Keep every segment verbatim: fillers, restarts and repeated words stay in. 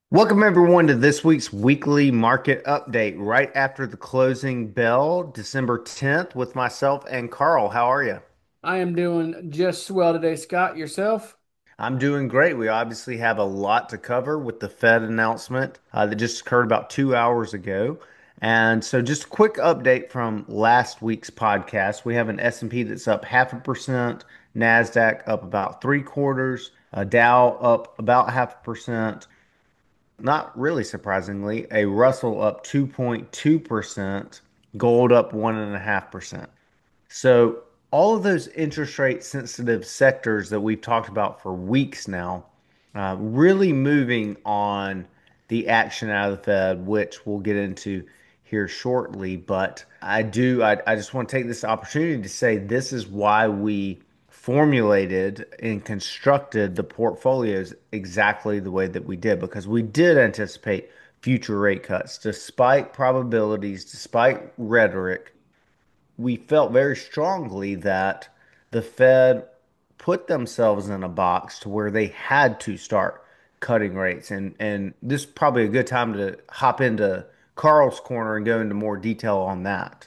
Welcome everyone to this week's weekly market update right after the closing bell, December tenth, with myself and Carl. How are you? I am doing just swell today, Scott. Yourself? I'm doing great. We obviously have a lot to cover with the Fed announcement uh, that just occurred about two hours ago. And so just a quick update from last week's podcast. We have an S and P that's up half a percent, NASDAQ up about three quarters, uh, Dow up about half a percent. Not really surprisingly, a Russell up two point two percent, gold up one point five percent. So, all of those interest rate sensitive sectors that we've talked about for weeks now, uh, really moving on the action out of the Fed, which we'll get into here shortly. But I do, I, I just want to take this opportunity to say this is why we formulated and constructed the portfolios exactly the way that we did, because we did anticipate future rate cuts despite probabilities, despite rhetoric. We felt very strongly that the Fed put themselves in a box to where they had to start cutting rates. And and this is probably a good time to hop into Carl's corner and go into more detail on that.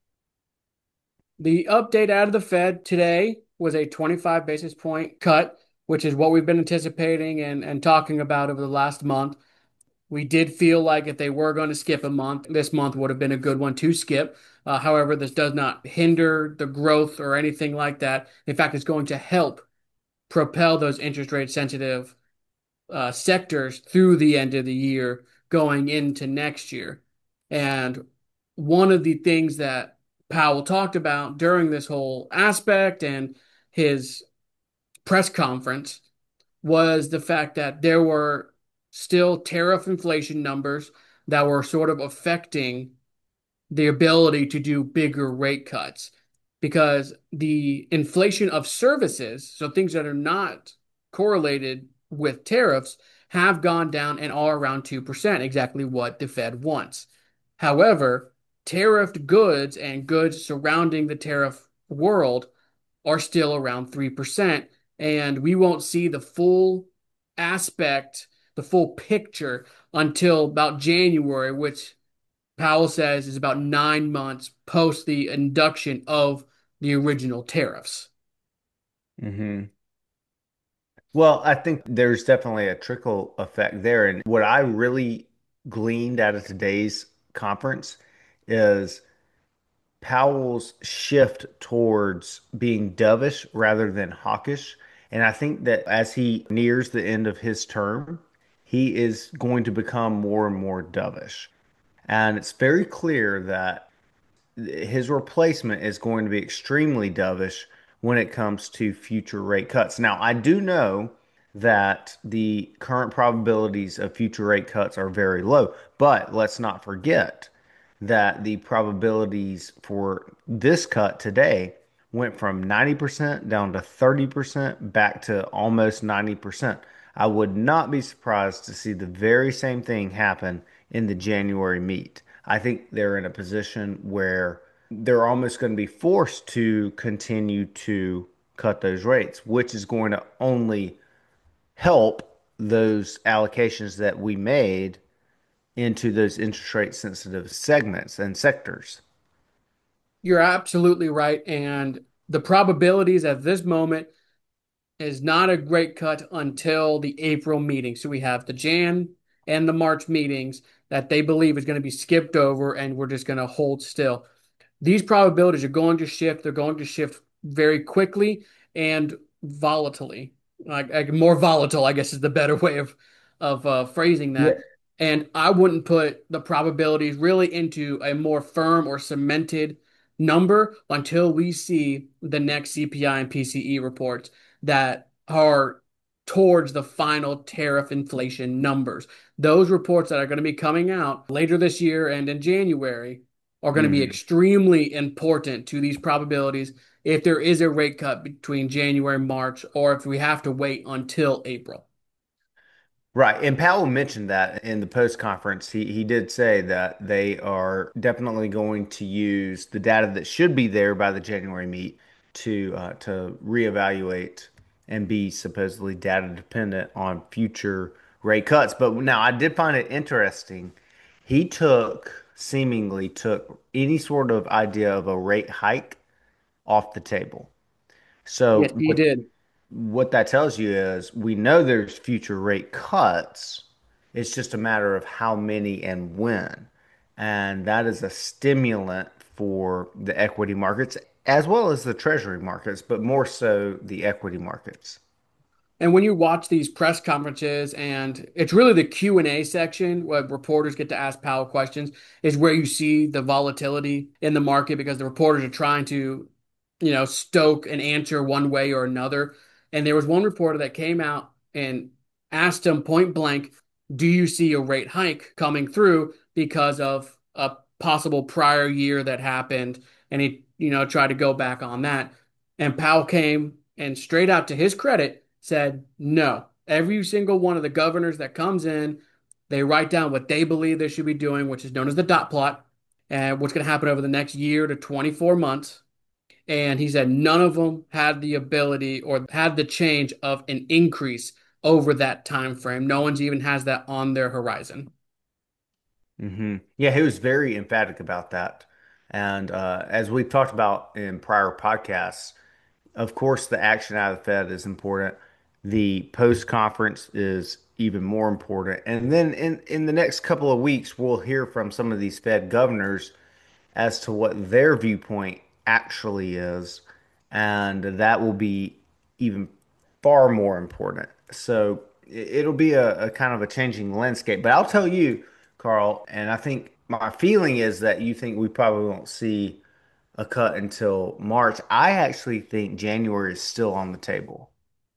The update out of the Fed today was a twenty-five basis point cut, which is what we've been anticipating and, and talking about over the last month. We did feel like if they were going to skip a month, this month would have been a good one to skip. Uh, however, this does not hinder the growth or anything like that. In fact, it's going to help propel those interest rate sensitive uh, sectors through the end of the year going into next year. And one of the things that Powell talked about during this whole aspect and his press conference was the fact that there were still tariff inflation numbers that were sort of affecting the ability to do bigger rate cuts because the inflation of services, so things that are not correlated with tariffs, have gone down and are around two percent, exactly what the Fed wants. However, tariffed goods and goods surrounding the tariff world are still around three percent, and we won't see the full aspect, the full picture until about January, which Powell says is about nine months post the induction of the original tariffs. hmm Well, I think there's definitely a trickle effect there. And what I really gleaned out of today's conference is Powell's shift towards being dovish rather than hawkish. And I think that as he nears the end of his term, he is going to become more and more dovish. And it's very clear that his replacement is going to be extremely dovish when it comes to future rate cuts. Now, I do know that the current probabilities of future rate cuts are very low, but let's not forget that the probabilities for this cut today went from ninety percent down to thirty percent back to almost ninety percent. I would not be surprised to see the very same thing happen in the January meet. I think they're in a position where they're almost going to be forced to continue to cut those rates, which is going to only help those allocations that we made into those interest rate sensitive segments and sectors. You're absolutely right. And the probabilities at this moment is not a great cut until the April meeting. So we have the Jan and the March meetings that they believe is going to be skipped over and we're just going to hold still. These probabilities are going to shift. They're going to shift very quickly and volatilely. Like, like more volatile, I guess is the better way of of uh, phrasing Yeah. that. And I wouldn't put the probabilities really into a more firm or cemented number until we see the next C P I and P C E reports that are towards the final tariff inflation numbers. Those reports that are going to be coming out later this year and in January are going to be hmm extremely important to these probabilities if there is a rate cut between January and March, or if we have to wait until April. Right. And Powell mentioned that in the post conference. He he did say that they are definitely going to use the data that should be there by the January meet to uh, to reevaluate and be supposedly data dependent on future rate cuts. But now I did find it interesting. He took, seemingly took any sort of idea of a rate hike off the table. So Yes, he what did. what that tells you is we know there's future rate cuts. It's just a matter of how many and when. And that is a stimulant for the equity markets as well as the treasury markets, but more so the equity markets. And when you watch these press conferences, and it's really the Q and A section where reporters get to ask Powell questions, is where you see the volatility in the market because the reporters are trying to, you know, stoke an answer one way or another. And there was one reporter that came out and asked him point blank, "Do you see a rate hike coming through because of a possible prior year that happened?" And he, you know, tried to go back on that. And Powell came and straight out to his credit said no. Every single one of the governors that comes in, they write down what they believe they should be doing, which is known as the dot plot, and what's going to happen over the next year to twenty-four months. And he said none of them had the ability or had the change of an increase over that time frame. No one's even has that on their horizon. Hmm. Yeah, he was very emphatic about that. And uh, as we've talked about in prior podcasts, of course, the action out of the Fed is important. The post conference is even more important. And then in, in the next couple of weeks, we'll hear from some of these Fed governors as to what their viewpoint actually is. And that will be even far more important. So it'll be a, a kind of a changing landscape. But I'll tell you, Carl, and I think my feeling is that you think we probably won't see a cut until March. I actually think January is still on the table.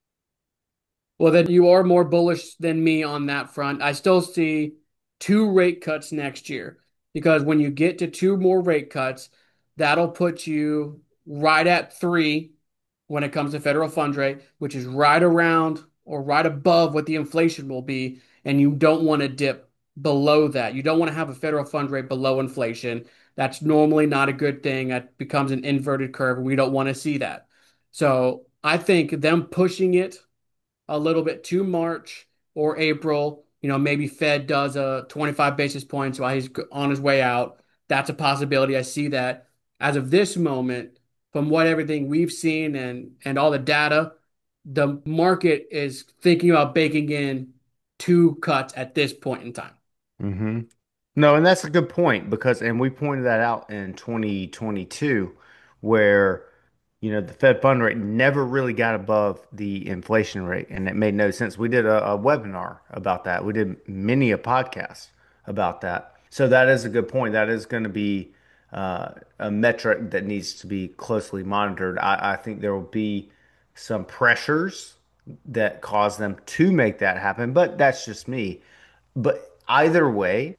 Well, then you are more bullish than me on that front. I still see two rate cuts next year because when you get to two more rate cuts, that'll put you right at three when it comes to federal funds rate, which is right around or right above what the inflation will be. And you don't want to dip below that. You don't want to have a federal funds rate below inflation. That's normally not a good thing. That becomes an inverted curve. We don't want to see that. So I think them pushing it a little bit to March or April. You know, maybe Fed does a twenty-five basis points while he's on his way out. That's a possibility. I see that as of this moment, from what everything we've seen and and all the data, the market is thinking about baking in two cuts at this point in time. Hmm. No, and that's a good point because, and we pointed that out in twenty twenty-two, where, you know, the Fed fund rate never really got above the inflation rate, and it made no sense. We did a, a webinar about that. We did many a podcast about that. So that is a good point. That is going to be uh, a metric that needs to be closely monitored. I, I think there will be some pressures that cause them to make that happen, but that's just me. But either way,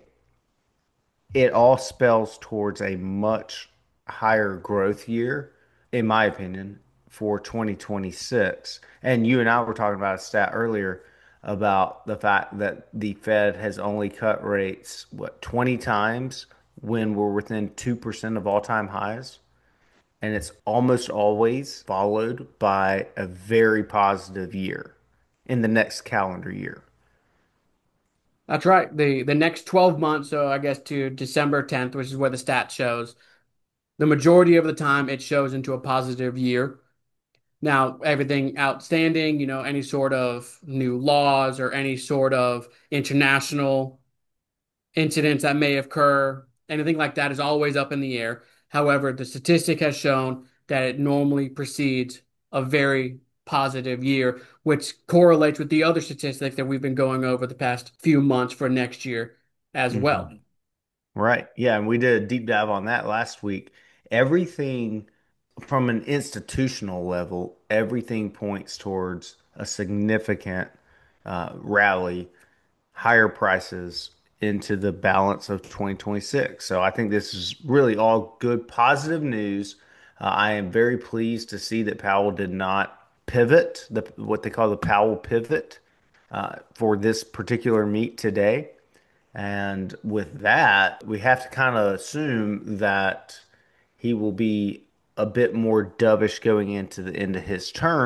it all spells towards a much higher growth year, in my opinion, for twenty twenty-six. And you and I were talking about a stat earlier about the fact that the Fed has only cut rates, what, twenty times when we're within two percent of all-time highs. And it's almost always followed by a very positive year in the next calendar year. That's right. The the next twelve months, so I guess to December tenth, which is where the stat shows, the majority of the time it shows into a positive year. Now, everything outstanding, you know, any sort of new laws or any sort of international incidents that may occur, anything like that is always up in the air. However, the statistic has shown that it normally precedes a very positive year, which correlates with the other statistics that we've been going over the past few months for next year as well. Mhm. Right. Yeah, and we did a deep dive on that last week. Everything from an institutional level, everything points towards a significant uh, rally, higher prices into the balance of twenty twenty-six. So I think this is really all good, positive news. Uh, I am very pleased to see that Powell did not pivot, the what they call the Powell pivot, uh, for this particular meet today. And with that, we have to kind of assume that he will be a bit more dovish going into the end of his term.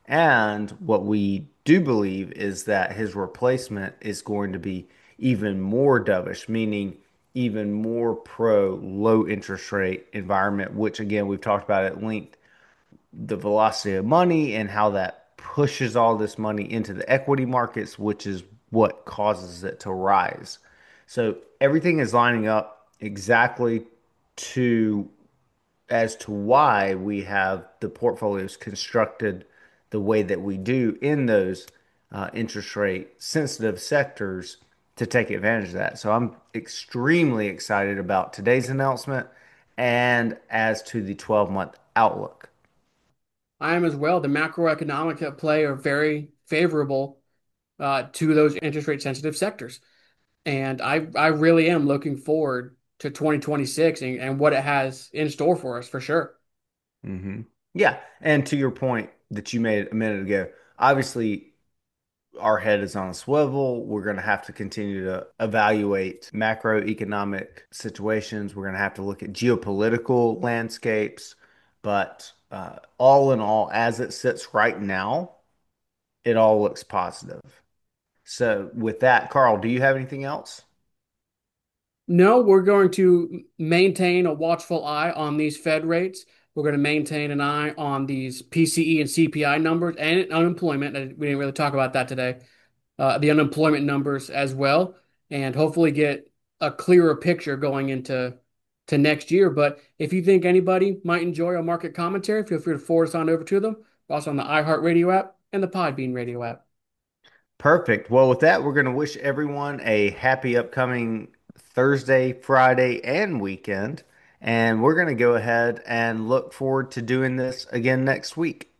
And what we do believe is that his replacement is going to be even more dovish, meaning even more pro low interest rate environment, which again, we've talked about at length, the velocity of money and how that pushes all this money into the equity markets, which is what causes it to rise. So everything is lining up exactly to as to why we have the portfolios constructed the way that we do in those uh, interest rate sensitive sectors to take advantage of that. So I'm extremely excited about today's announcement and as to the twelve month outlook. I am as well. The macroeconomic at play are very favorable uh, to those interest rate sensitive sectors. And I, I really am looking forward to twenty twenty-six and, and what it has in store for us for sure. Hmm. Yeah. And to your point that you made a minute ago, obviously our head is on a swivel. We're going to have to continue to evaluate macroeconomic situations. We're going to have to look at geopolitical landscapes. But uh, all in all, as it sits right now, it all looks positive. So, with that, Carl, do you have anything else? No, we're going to maintain a watchful eye on these Fed rates. We're going to maintain an eye on these P C E and C P I numbers and unemployment. Uh, We didn't really talk about that today. Uh, the unemployment numbers as well, and hopefully get a clearer picture going into to next year. But if you think anybody might enjoy our market commentary, feel free to forward us on over to them. We're also on the iHeartRadio app and the Podbean radio app. Perfect. Well, with that, we're going to wish everyone a happy upcoming Thursday, Friday, and weekend. And we're going to go ahead and look forward to doing this again next week.